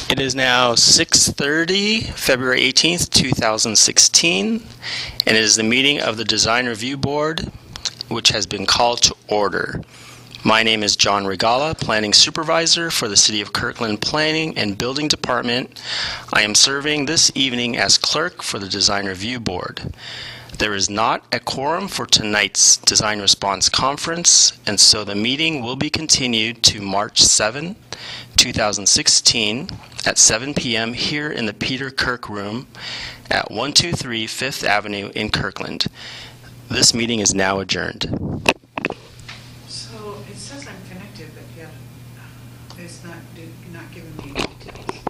It is now 6:30, February 18th, 2016, and it is the meeting of the Design Review Board, which has been called to order. My name is John Regala, Planning Supervisor for the City of Kirkland Planning and Building Department. I am serving this evening as clerk for the Design Review Board. There is not a quorum for tonight's Design Response Conference, and so the meeting will be continued to March 7, 2016 at 7 p.m. here in the Peter Kirk Room at 123 Fifth Avenue in Kirkland. This meeting is now adjourned.